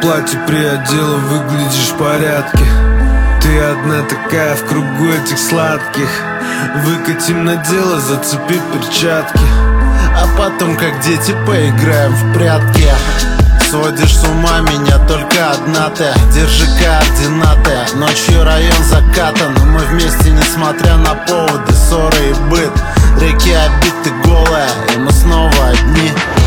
платье приодела, выглядишь в порядке. Ты одна такая в кругу этих сладких. Выкатим на дело, зацепи перчатки, а потом, как дети, поиграем в прятки. Сводишь с ума меня только одна ты. Держи координаты. Ночью район закатан, но мы вместе, несмотря на поводы, ссоры и быт. Реки обиты голая, и мы снова одни.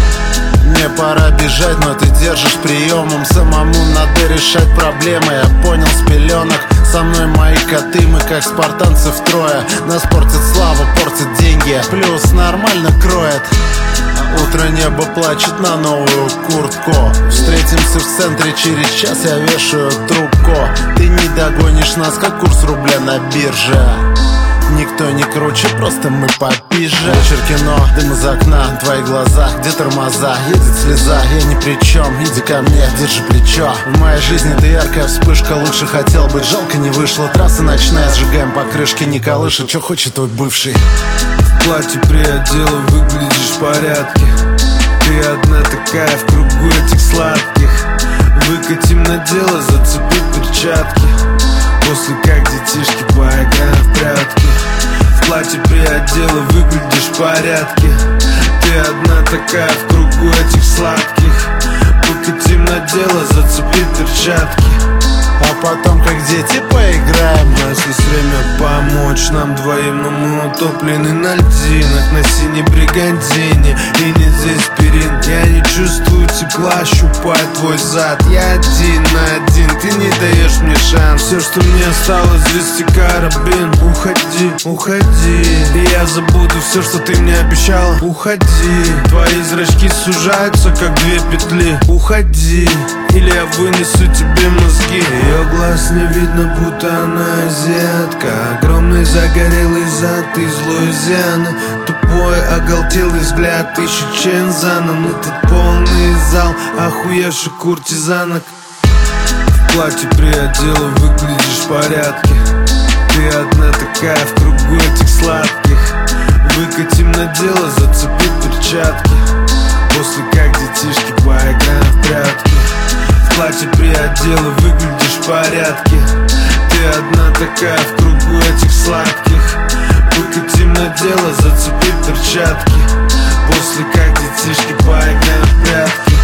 Мне пора бежать, но ты держишь приемом. Самому надо решать проблемы, я понял с пеленок. Со мной мои коты, мы как спартанцы втрое. Нас портит слава, портит деньги, плюс нормально кроет. Утро небо плачет на новую куртку. Встретимся в центре через час, я вешаю трубку. Ты не догонишь нас, как курс рубля на бирже. Никто не круче, просто мы попизже. Вечер кино, дым из окна, твои глаза, где тормоза, едет слеза, я ни при чем, иди ко мне, держи плечо. В моей жизни ты яркая вспышка, лучше хотел быть, жалко не вышло. Трасса ночная, сжигаем покрышки, не колышет, что хочет твой бывший. В платье приодела, выглядишь в порядке. Ты одна такая в кругу этих сладких. Выкатим на дело, зацепи перчатки. После как детишки поиграем в прятки. В платье приодела, выглядишь в порядке. Ты одна такая в кругу этих сладких. Выкатим на дело, зацепи перчатки, а потом, как дети, поиграем. У нас есть время помочь нам двоим, но мы утоплены на льдинах, на синей бригантине. И не здесь перин, я не чувствую тепла, щупает твой зад. Я один на один, ты не даешь мне шанс. Все, что мне осталось, вести карабин. Уходи, уходи, и я забуду все, что ты мне обещала. Уходи, твои зрачки сужаются, как две петли. Уходи, или я вынесу тебе мозги. Ее глаз не видно, будто она азиатка. Огромный загорелый зад из Луизианы. Тупой оголтелый взгляд, ищет Чензана. Этот полный зал охуевших куртизанок. В платье приодела, выглядишь в порядке. Ты одна такая в кругу этих сладких. Выкатим на дело, зацепи перчатки. После как детишки поиграем в прятки. В платье приодела, выглядишь в порядке. Ты одна такая в кругу этих сладких. Выкатим на дело, зацепи перчатки. После как детишки поиграем в прятки.